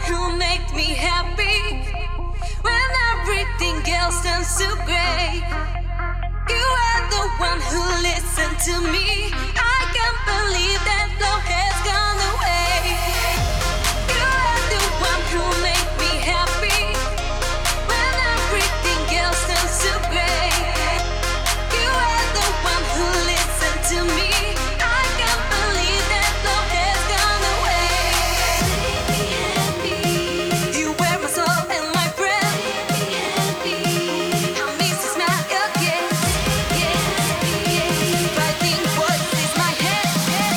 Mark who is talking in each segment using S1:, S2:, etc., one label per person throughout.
S1: who make me happy when everything else turns to gray. You are the one who listened to me. I can't believe that love has gone away. You are the one who make me happy when everything else turns to gray. You are the one who listened to me. I can't believe that love has gone away. You were my soul and my friend. I miss your smile again. Fighting voices in my head.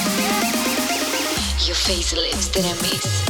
S2: Your face lips that I miss.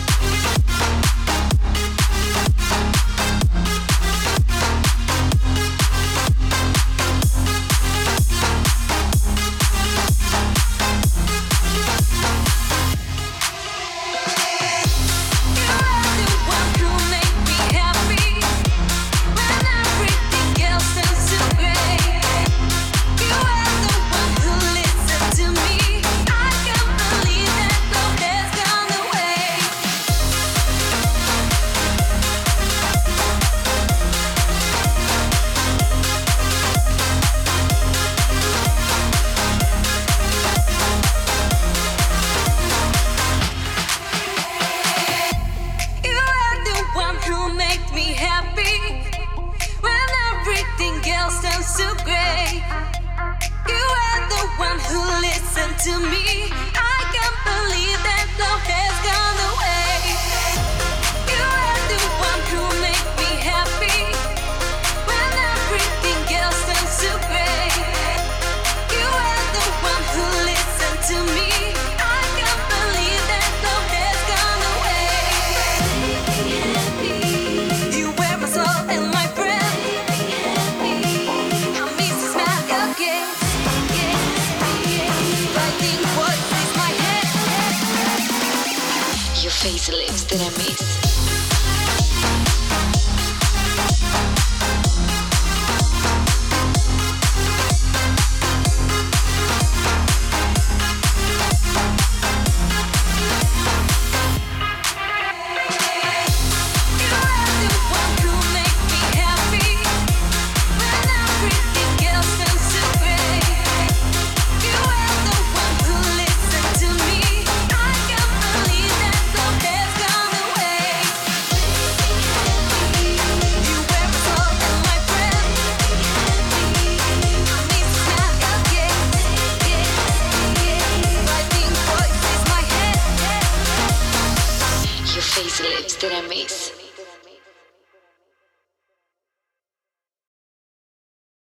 S1: So great. You are the one who listened to me. I can't believe that love has gone away. You are the one who make me happy when everything else turns so gray. You are the one who listened to me. I can't believe that love has gone away. You were my soul and my friend.
S2: Your face lips that I miss. Face lips that I miss.